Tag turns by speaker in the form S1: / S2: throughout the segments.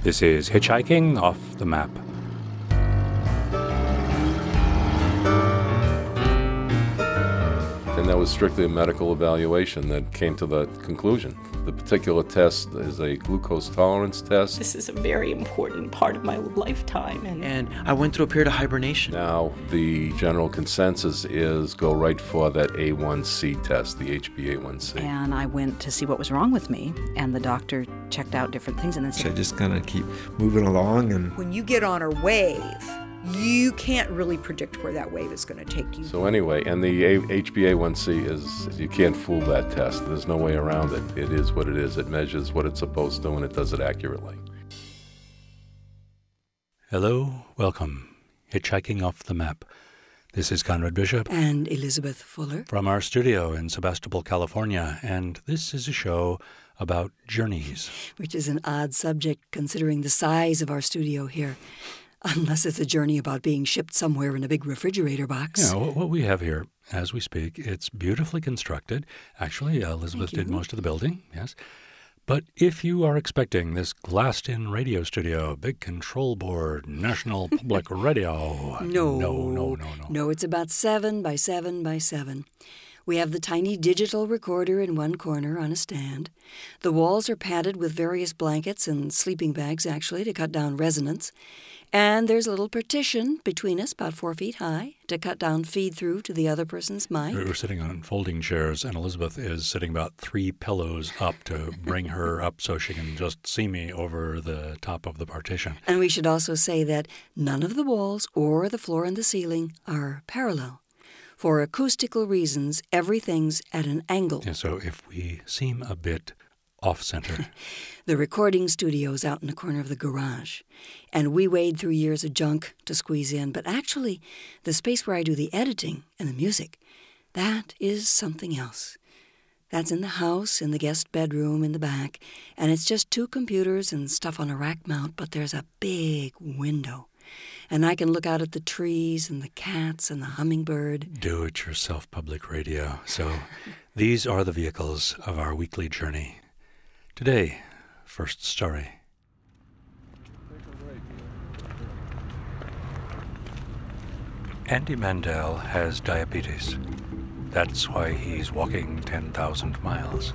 S1: This is Hitchhiking Off the Map.
S2: And that was strictly a medical evaluation that came to that conclusion. The particular test is a glucose tolerance test.
S3: This is a very important part of my lifetime.
S4: And I went through a period of hibernation.
S2: Now, the general consensus is go right for that A1C test, the HbA1c.
S5: And I went to see what was wrong with me, and the doctor checked out different things and then said,
S6: So just kind of keep moving along. And
S7: when you get on a wave, you can't really predict where that wave is going to take you.
S2: So anyway, and the HbA1c is, you can't fool that test. There's no way around it. It is what it is. It measures what it's supposed to, and it does it accurately.
S1: Hello, welcome. Hitchhiking Off the Map. This is Conrad Bishop.
S8: And Elizabeth Fuller.
S1: From our studio in Sebastopol, California. And this is a show about journeys.
S8: Which is an odd subject considering the size of our studio here. Unless it's a journey about being shipped somewhere in a big refrigerator box.
S1: Yeah, what we have here, as we speak, it's beautifully constructed. Actually, Elizabeth did most of the building, yes. But if you are expecting this glassed-in radio studio, big control board, National Public Radio...
S8: No, it's about 7 by 7 by 7. We have the tiny digital recorder in one corner on a stand. The walls are padded with various blankets and sleeping bags, actually, to cut down resonance. And there's a little partition between us, about 4 feet high, to cut down feed-through to the other person's mic.
S1: We're sitting on folding chairs, and Elizabeth is sitting about 3 pillows up to bring her up so she can just see me over the top of the partition.
S8: And we should also say that none of the walls or the floor and the ceiling are parallel. For acoustical reasons, everything's at an angle.
S1: Yeah, so if we seem a bit off-center...
S8: The recording studio's out in the corner of the garage, and we wade through years of junk to squeeze in. But actually, the space where I do the editing and the music, that is something else. That's in the house, in the guest bedroom in the back, and it's just 2 computers and stuff on a rack mount, but there's a big window. And I can look out at the trees and the cats and the hummingbird.
S1: Do-it-yourself public radio. So these are the vehicles of our weekly journey. Today, first story. Andy Mandel has diabetes. That's why he's walking 10,000 miles.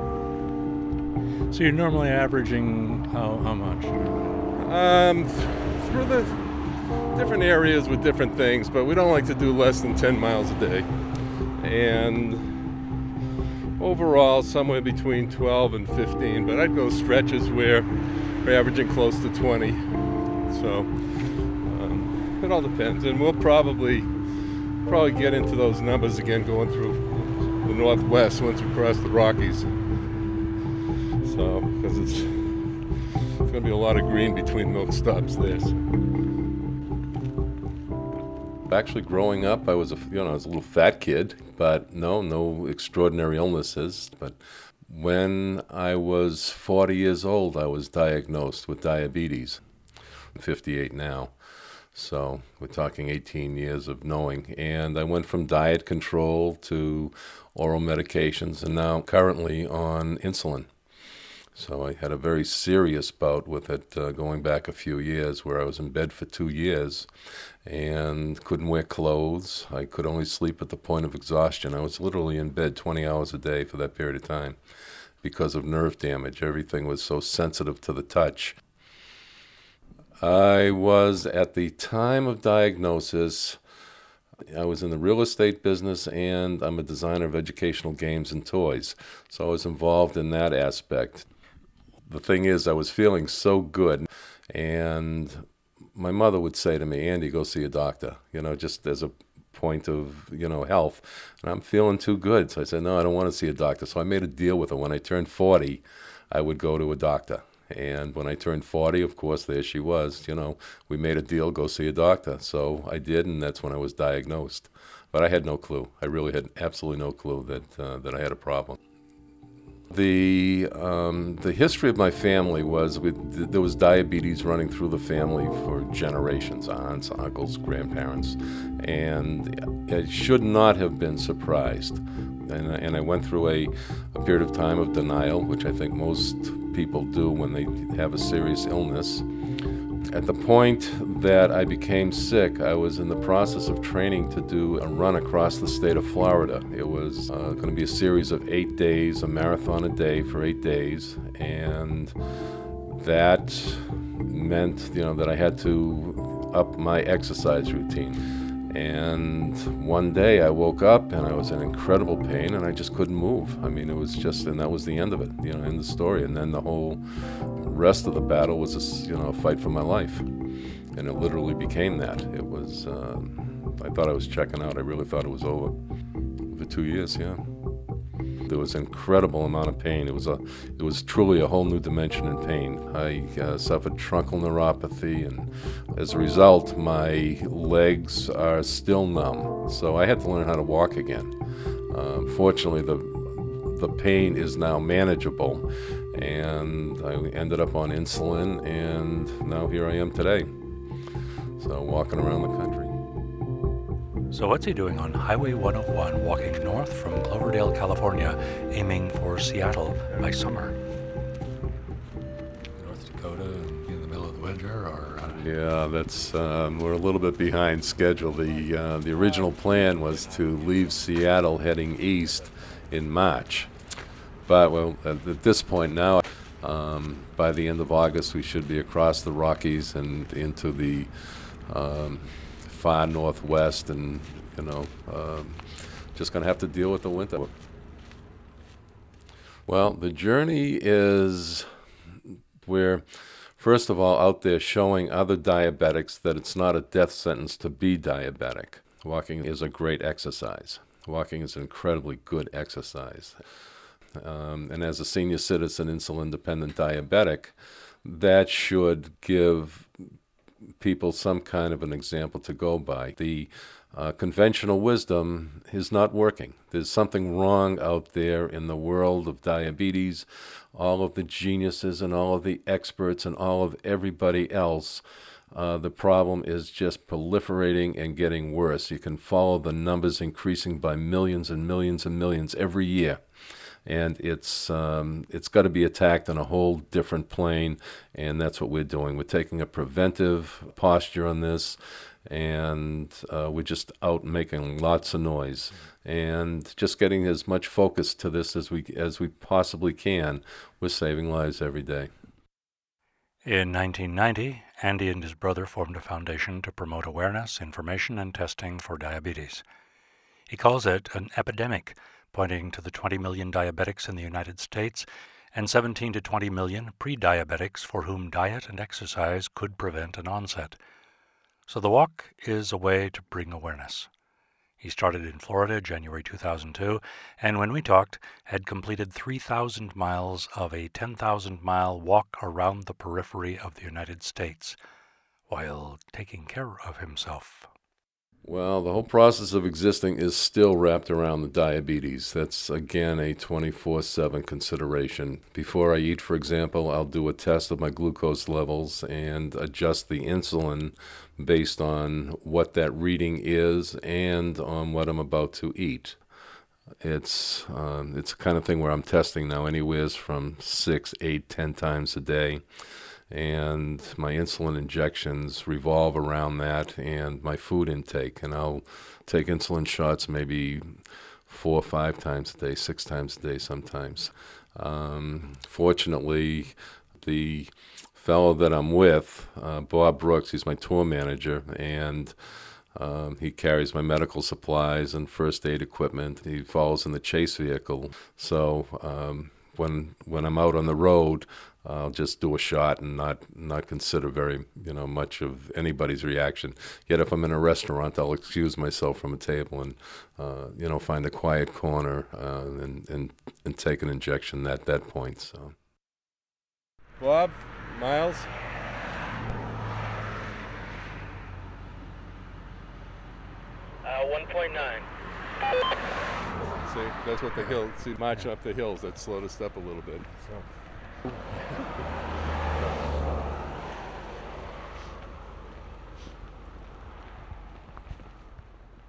S1: So you're normally averaging how much?
S2: Through the different areas with different things, but we don't like to do less than 10 miles a day. And overall, somewhere between 12 and 15, but I'd go stretches where we're averaging close to 20. So it all depends, and we'll probably get into those numbers again going through the Northwest once we cross the Rockies. So, because it's going to be a lot of green between milk stops there. Actually, growing up, I was a little fat kid, but no extraordinary illnesses. But when I was 40 years old, I was diagnosed with diabetes. I'm 58 now, so we're talking 18 years of knowing. And I went from diet control to oral medications, and now currently on insulin. So I had a very serious bout with it going back a few years, where I was in bed for 2 years and couldn't wear clothes. I could only sleep at the point of exhaustion. I was literally in bed 20 hours a day for that period of time because of nerve damage. Everything was so sensitive to the touch. I was, at the time of diagnosis, I was in the real estate business, and I'm a designer of educational games and toys. So I was involved in that aspect. The thing is, I was feeling so good, and my mother would say to me, Andy, go see a doctor, just as a point of, health. And I'm feeling too good. So I said, no, I don't want to see a doctor. So I made a deal with her. When I turned 40, I would go to a doctor. And when I turned 40, of course, there she was. We made a deal, go see a doctor. So I did, and that's when I was diagnosed. But I had no clue. I really had absolutely no clue that I had a problem. The history of my family was there was diabetes running through the family for generations, aunts, uncles, grandparents, and I should not have been surprised And I went through a period of time of denial, which I think most people do when they have a serious illness. At the point that I became sick, I was in the process of training to do a run across the state of Florida. It was going to be a series of 8 days, a marathon a day for 8 days, and that meant, that I had to up my exercise routine. And one day I woke up and I was in incredible pain and I just couldn't move. I mean, it was just, and that was the end of it, end of the story. And then the whole rest of the battle was a fight for my life. And it literally became that. It was, I thought I was checking out. I really thought it was over. For 2 years, yeah. There was an incredible amount of pain. It was truly a whole new dimension in pain. I suffered truncal neuropathy, and as a result, my legs are still numb. So I had to learn how to walk again. Fortunately, the pain is now manageable, and I ended up on insulin, and now here I am today. So walking around the country.
S1: So what's he doing on Highway 101, walking north from Cloverdale, California, aiming for Seattle by summer? North Dakota in the middle of the winter, or?
S2: Yeah, that's we're a little bit behind schedule. The original plan was to leave Seattle heading east in March, but at this point now, by the end of August, we should be across the Rockies and into the far northwest, and just going to have to deal with the winter. Well, the journey is we're first of all out there showing other diabetics that it's not a death sentence to be diabetic. Walking is a great exercise. Walking is an incredibly good exercise. And as a senior citizen, insulin-dependent diabetic, that should give people some kind of an example to go by. The conventional wisdom is not working. There's something wrong out there in the world of diabetes. All of the geniuses and all of the experts and all of everybody else, the problem is just proliferating and getting worse. You can follow the numbers increasing by millions and millions and millions every year. And it's got to be attacked on a whole different plane, and that's what we're doing. We're taking a preventive posture on this, and we're just out making lots of noise and just getting as much focus to this as we possibly can. We're saving lives every day.
S1: In 1990, Andy and his brother formed a foundation to promote awareness, information, and testing for diabetes. He calls it an epidemic, pointing to the 20 million diabetics in the United States and 17 to 20 million pre-diabetics for whom diet and exercise could prevent an onset. So the walk is a way to bring awareness. He started in Florida January 2002, and when we talked, had completed 3,000 miles of a 10,000-mile walk around the periphery of the United States while taking care of himself.
S2: Well, the whole process of existing is still wrapped around the diabetes. That's, again, a 24/7 consideration. Before I eat, for example, I'll do a test of my glucose levels and adjust the insulin based on what that reading is and on what I'm about to eat. It's the kind of thing where I'm testing now anywhere from 6, 8, 10 times a day. And my insulin injections revolve around that and my food intake. And I'll take insulin shots maybe 4 or 5 times a day, 6 times a day sometimes. Fortunately, the fellow that I'm with, Bob Brooks, he's my tour manager, and he carries my medical supplies and first aid equipment. He follows in the chase vehicle. So when I'm out on the road, I'll just do a shot and not consider very much of anybody's reaction. Yet if I'm in a restaurant, I'll excuse myself from a table and find a quiet corner and take an injection at that point. So, Bob, Miles.
S9: Uh, 1.9.
S2: See, that's what the hill. See, marching up the hills, that slowed us up a little bit. So.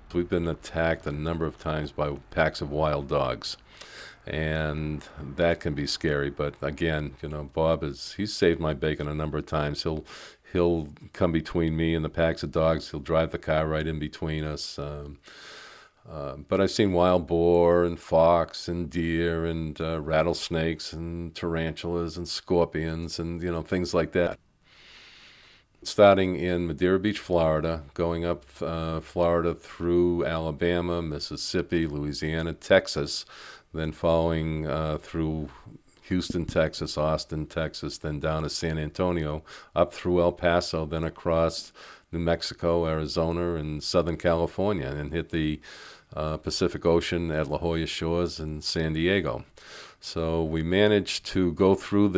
S2: We've been attacked a number of times by packs of wild dogs, and that can be scary. But again, Bob he's saved my bacon a number of times. He'll come between me and the packs of dogs. He'll drive the car right in between us. But I've seen wild boar and fox and deer and rattlesnakes and tarantulas and scorpions and things like that. Starting in Madeira Beach, Florida, going up Florida through Alabama, Mississippi, Louisiana, Texas, then following through Houston, Texas, Austin, Texas, then down to San Antonio, up through El Paso, then across New Mexico, Arizona, and Southern California, and hit the Pacific Ocean at La Jolla Shores and San Diego. So we managed to go through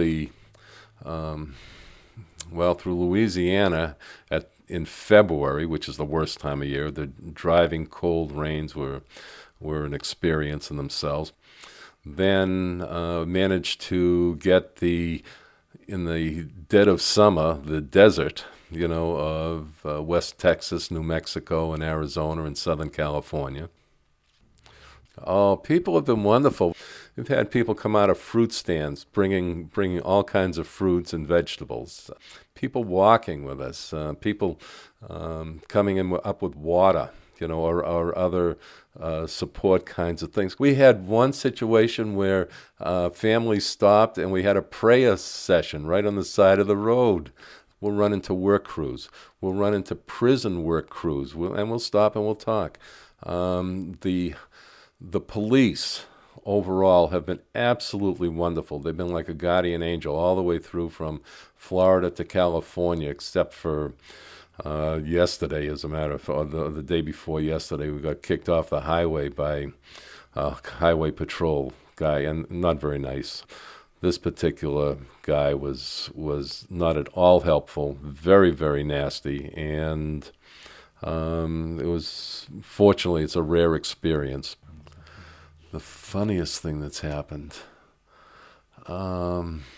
S2: through Louisiana in February, which is the worst time of year. The driving cold rains were an experience in themselves. Then managed to get in the dead of summer, the desert, of West Texas, New Mexico, and Arizona, and Southern California. Oh, people have been wonderful. We've had people come out of fruit stands, bringing all kinds of fruits and vegetables. People walking with us. People coming up with water, or other support kinds of things. We had one situation where families stopped and we had a prayer session right on the side of the road. We'll run into work crews. We'll run into prison work crews, and we'll stop and we'll talk. The police overall have been absolutely wonderful. They've been like a guardian angel all the way through from Florida to California, except for yesterday, as a matter of fact, the day before yesterday, we got kicked off the highway by a highway patrol guy, and not very nice. This particular guy was not at all helpful, very, very nasty, and fortunately, it's a rare experience. The funniest thing that's happened, going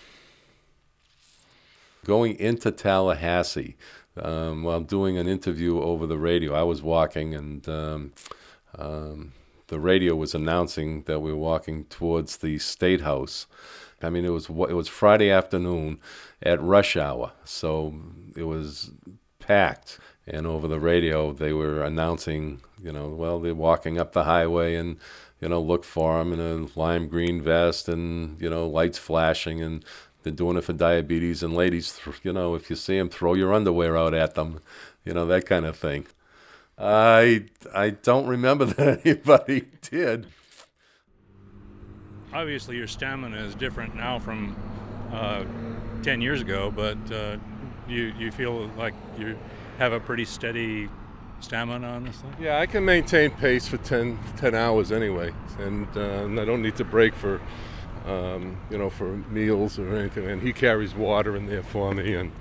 S2: into Tallahassee, while doing an interview over the radio, I was walking, and the radio was announcing that we were walking towards the State House. I mean, it was Friday afternoon at rush hour, so it was packed. And over the radio, they were announcing, they're walking up the highway, and look for them in a lime green vest and, lights flashing, and they're doing it for diabetes. And ladies, if you see them, throw your underwear out at them, that kind of thing. I don't remember that anybody did.
S10: Obviously, your stamina is different now from 10 years ago, but you feel like you have a pretty steady stamina on this thing?
S2: Yeah, I can maintain pace for 10 hours anyway, and I don't need to break for for meals or anything. And he carries water in there for me, and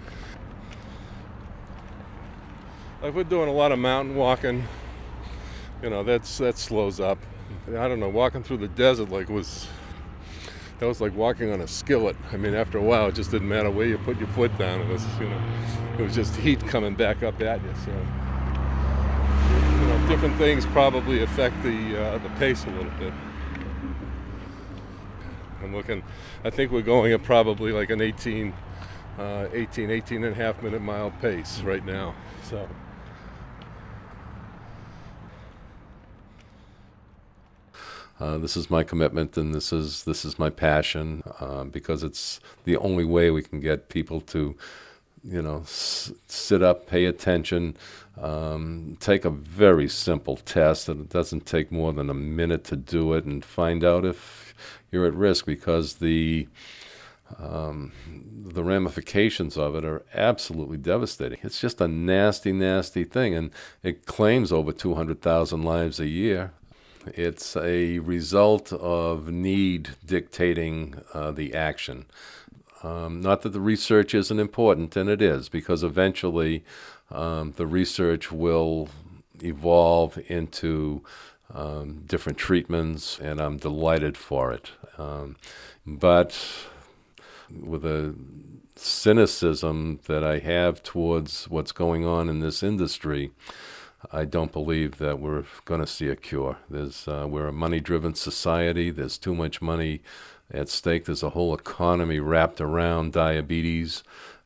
S2: like we're doing a lot of mountain walking, that slows up. I don't know, walking through the desert that was like walking on a skillet. I mean, after a while, it just didn't matter where you put your foot down. It was just heat coming back up at you. So, different things probably affect the pace a little bit. I think we're going at probably like an 18 and a half minute mile pace right now. So. This is my commitment, and this is my passion, because it's the only way we can get people to, sit up, pay attention, take a very simple test, and it doesn't take more than a minute to do it, and find out if you're at risk, because the ramifications of it are absolutely devastating. It's just a nasty, nasty thing, and it claims over 200,000 lives a year. It's a result of need dictating the action. Not that the research isn't important, and it is, because eventually the research will evolve into different treatments, and I'm delighted for it. But with a cynicism that I have towards what's going on in this industry, I don't believe that we're going to see a cure. We're a money-driven society. There's too much money at stake. There's a whole economy wrapped around diabetes.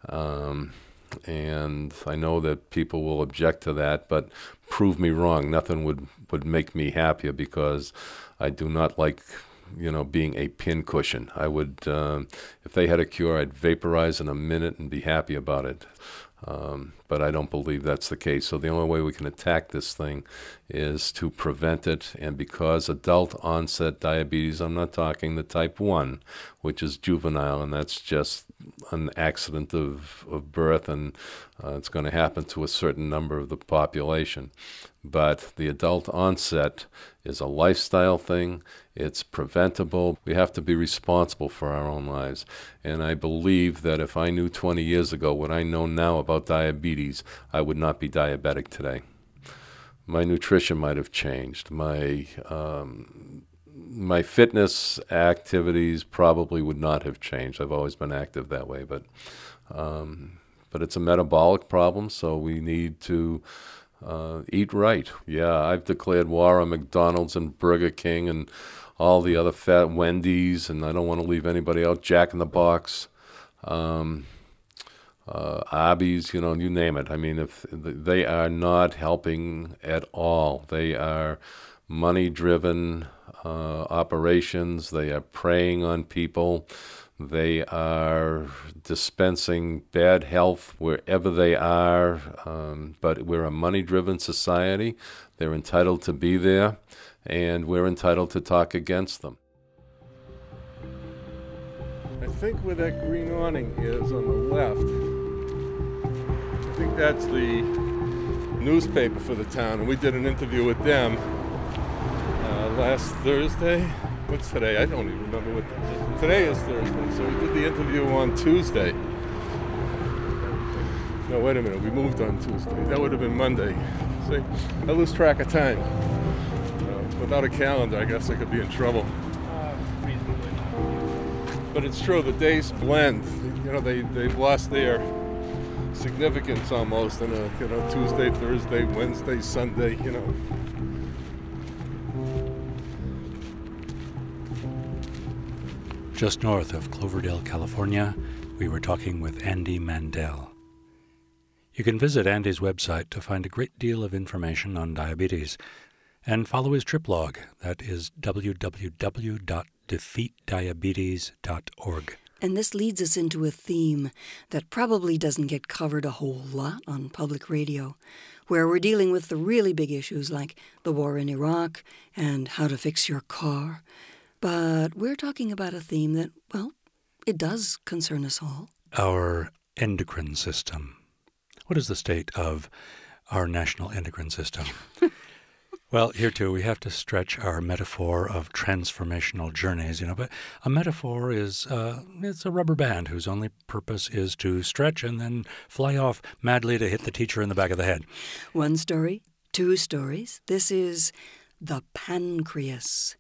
S2: And I know that people will object to that, but prove me wrong. Nothing would make me happier, because I do not like, being a pincushion. I would, if they had a cure, I'd vaporize in a minute and be happy about it. But I don't believe that's the case. So the only way we can attack this thing is to prevent it. And because adult onset diabetes, I'm not talking the type 1, which is juvenile, and that's just an accident of birth, and it's going to happen to a certain number of the population. But the adult onset is a lifestyle thing. It's preventable. We have to be responsible for our own lives. And I believe that if I knew 20 years ago what I know now about diabetes, I would not be diabetic today. My nutrition might have changed. My fitness activities probably would not have changed. I've always been active that way, but it's a metabolic problem, so we need to eat right. Yeah, I've declared war on McDonald's and Burger King and all the other fat Wendy's, and I don't want to leave anybody out. Jack in the Box, Arby's, you name it. I mean, if they are not helping at all. They are money-driven operations. They are preying on people. They are dispensing bad health wherever they are, but we're a money-driven society. They're entitled to be there, and we're entitled to talk against them.
S11: I think where that green awning is on the left, I think that's the newspaper for the town, and we did an interview with them last Thursday. What's today? I don't even remember what today is. Thursday, so we did the interview on Tuesday. No, wait a minute, we moved on Tuesday. That would have been Monday. See, I lose track of time. Without a calendar, I guess I could be in trouble. But it's true, the days blend. They've lost their significance almost in a Tuesday, Thursday, Wednesday, Sunday.
S1: Just north of Cloverdale, California, we were talking with Andy Mandel. You can visit Andy's website to find a great deal of information on diabetes and follow his trip log. That is www.defeatdiabetes.org.
S8: And this leads us into a theme that probably doesn't get covered a whole lot on public radio, where we're dealing with the really big issues like the war in Iraq and how to fix your car. But we're talking about a theme that, well, it does concern us all.
S1: Our endocrine system. What is the state of our national endocrine system? Well, here too, we have to stretch our metaphor of transformational journeys, but a metaphor is, it's a rubber band whose only purpose is to stretch and then fly off madly to hit the teacher in the back of the head.
S8: One story, two stories. This is the pancreas.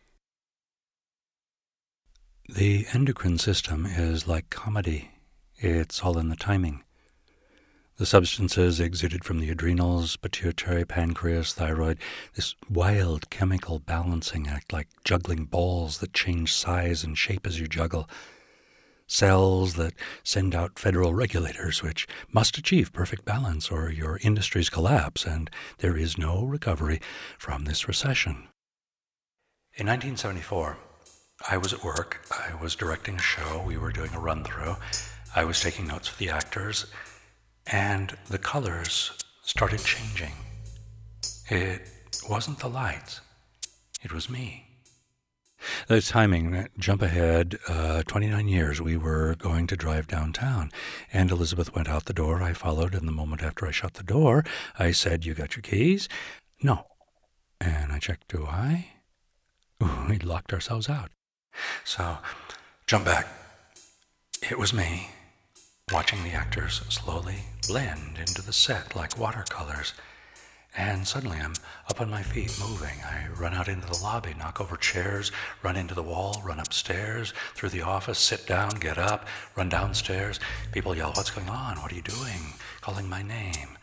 S1: The endocrine system is like comedy. It's all in the timing. The substances exuded from the adrenals, pituitary, pancreas, thyroid, this wild chemical balancing act like juggling balls that change size and shape as you juggle. Cells that send out federal regulators which must achieve perfect balance or your industries collapse, and there is no recovery from this recession. In 1974, I was at work. I was directing a show. We were doing a run-through. I was taking notes for the actors. And the colors started changing. It wasn't the lights. It was me. The timing, jump ahead, 29 years, we were going to drive downtown. And Elizabeth went out the door. I followed, and the moment after I shut the door, I said, "You got your keys?" "No." And I checked, "Do I?" We'd locked ourselves out. So, jump back. It was me. Watching the actors slowly blend into the set like watercolors. And suddenly I'm up on my feet, moving. I run out into the lobby, knock over chairs, run into the wall, run upstairs, through the office, sit down, get up, run downstairs. People yell, "What's going on? What are you doing?" Calling my name.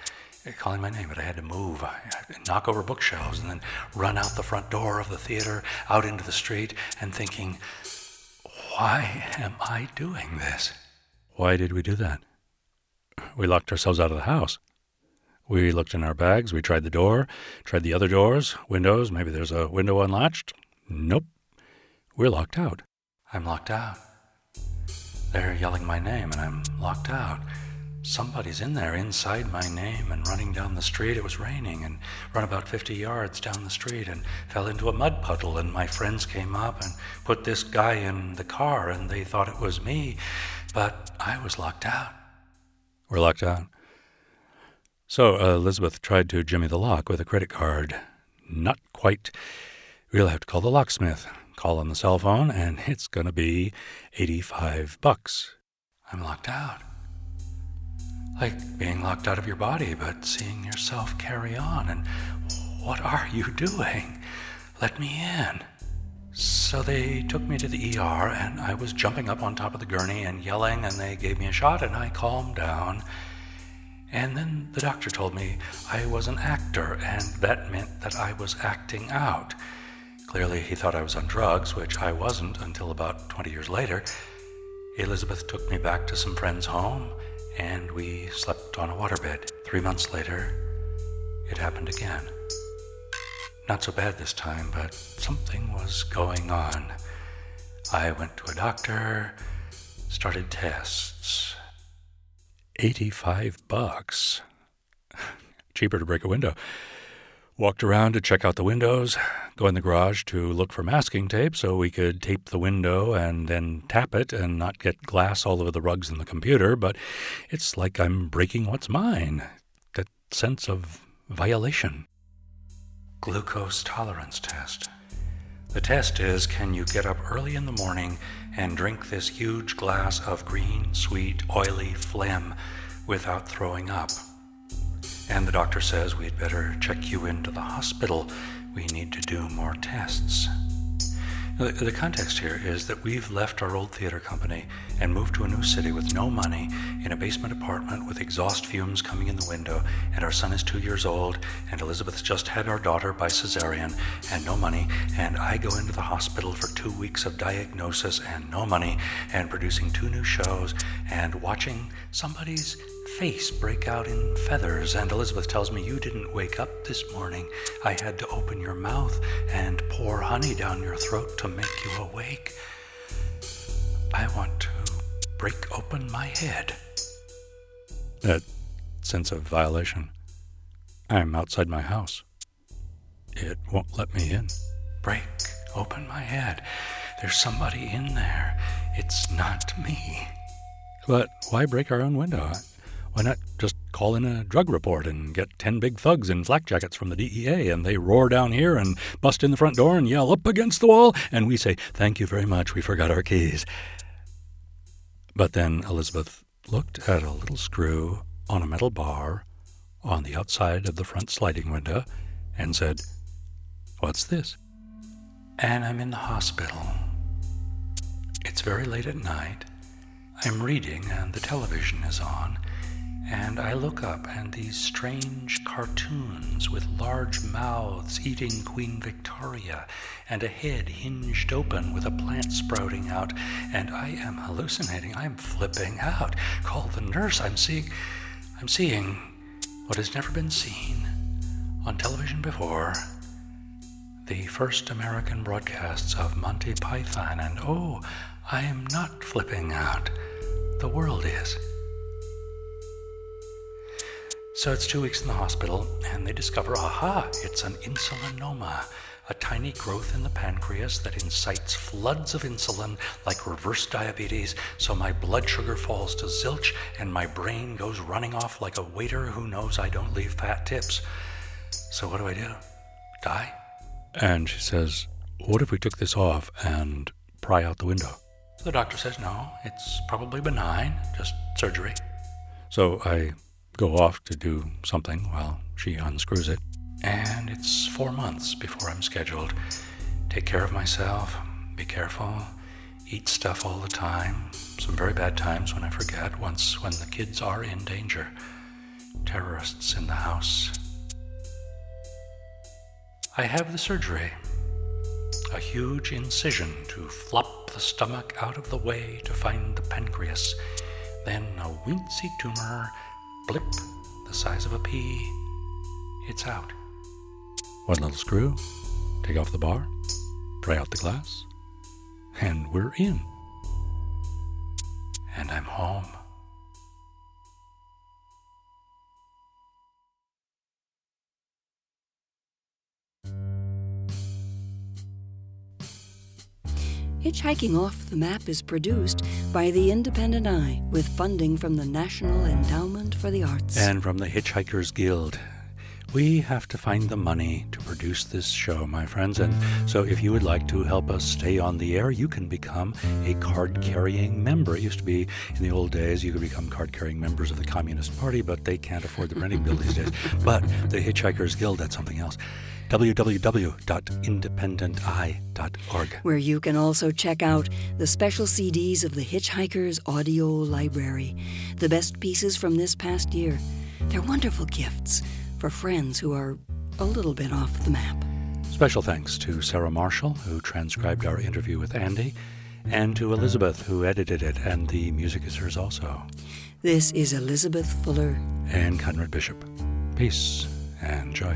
S1: calling my name, but I had to move. I knock over bookshelves and then run out the front door of the theater, out into the street, and thinking, why am I doing this? Why did we do that? We locked ourselves out of the house. We looked in our bags, we tried the door, tried the other doors, windows, maybe there's a window unlatched. Nope. We're locked out. I'm locked out. They're yelling my name and I'm locked out. Somebody's in there inside my name and running down the street. It was raining and run about 50 yards down the street and fell into a mud puddle, and my friends came up and put this guy in the car and they thought it was me, but I was locked out. We're locked out. So Elizabeth tried to jimmy the lock with a credit card. Not quite. We'll have to call the locksmith. Call on the cell phone and it's going to be $85. I'm locked out. Like being locked out of your body, but seeing yourself carry on. And what are you doing? Let me in. So they took me to the ER, and I was jumping up on top of the gurney and yelling, and they gave me a shot, and I calmed down. And then the doctor told me I was an actor, and that meant that I was acting out. Clearly, he thought I was on drugs, which I wasn't until about 20 years later. Elizabeth took me back to some friend's home, and we slept on a waterbed. 3 months later, it happened again. Not so bad this time, but something was going on. I went to a doctor, started tests. $85. Cheaper to break a window. Walked around to check out the windows, go in the garage to look for masking tape so we could tape the window and then tap it and not get glass all over the rugs in the computer, but it's like I'm breaking what's mine. That sense of violation. Glucose tolerance test. The test is, can you get up early in the morning and drink this huge glass of green, sweet, oily phlegm without throwing up? And the doctor says we'd better check you into the hospital. We need to do more tests. The context here is that we've left our old theater company and moved to a new city with no money, in a basement apartment with exhaust fumes coming in the window, and our son is 2 years old, and Elizabeth's just had our daughter by cesarean, and no money, and I go into the hospital for 2 weeks of diagnosis and no money, and producing 2 new shows, and watching somebody's face break out in feathers, and Elizabeth tells me, you didn't wake up this morning. I had to open your mouth and pour honey down your throat to make you awake. I want to break open my head. That sense of violation. I'm outside my house. It won't let me in. Break open my head. There's somebody in there. It's not me. But why break our own window? Why not just call in a drug report and get 10 big thugs in flak jackets from the DEA, and they roar down here and bust in the front door and yell up against the wall, and we say, thank you very much, we forgot our keys. But then Elizabeth looked at a little screw on a metal bar on the outside of the front sliding window and said, what's this? And I'm in the hospital. It's very late at night. I'm reading and the television is on. And I look up, and these strange cartoons with large mouths eating Queen Victoria, and a head hinged open with a plant sprouting out, and I am hallucinating. I am flipping out. Call the nurse. I'm seeing what has never been seen on television before. The first American broadcasts of Monty Python, and oh, I am not flipping out. The world is. So it's 2 weeks in the hospital, and they discover, it's an insulinoma, a tiny growth in the pancreas that incites floods of insulin like reverse diabetes, so my blood sugar falls to zilch, and my brain goes running off like a waiter who knows I don't leave fat tips. So what do? Die? And she says, what if we took this off and pry out the window? The doctor says, no, it's probably benign, just surgery. So I go off to do something while she unscrews it. And it's 4 months before I'm scheduled. Take care of myself, be careful, eat stuff all the time. Some very bad times when I forget, once when the kids are in danger. terrorists in the house. I have the surgery. A huge incision to flop the stomach out of the way to find the pancreas. Then a wincy tumor, blip, the size of a pea. It's out. One little screw, take off the bar, try out the glass, and we're in. And I'm home.
S8: Hitchhiking Off the Map is produced by The Independent Eye with funding from the National Endowment for the Arts.
S1: And from the Hitchhikers Guild. We have to find the money to produce this show, my friends, and so if you would like to help us stay on the air, you can become a card-carrying member. It used to be, in the old days, you could become card-carrying members of the Communist Party, but they can't afford the printing bill these days. But the Hitchhikers Guild, that's something else. www.independenteye.org,
S8: where you can also check out the special CDs of the Hitchhikers Audio Library, the best pieces from this past year. They're wonderful gifts for friends who are a little bit off the map.
S1: Special thanks to Sarah Marshall, who transcribed our interview with Andy, and to Elizabeth, who edited it, and the music is hers also.
S8: This is Elizabeth Fuller
S1: and Conrad Bishop. Peace and joy.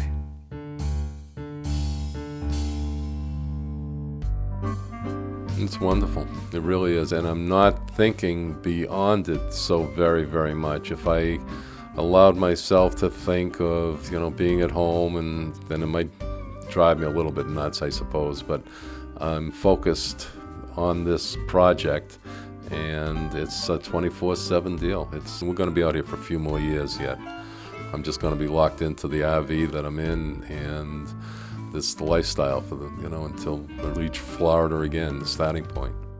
S2: It's wonderful. It really is. And I'm not thinking beyond it so very, very much. If I allowed myself to think of, being at home, and then it might drive me a little bit nuts, I suppose. But I'm focused on this project, and it's a 24/7 deal. We're going to be out here for a few more years yet. I'm just going to be locked into the RV that I'm in, and this is the lifestyle for until we reach Florida again, the starting point.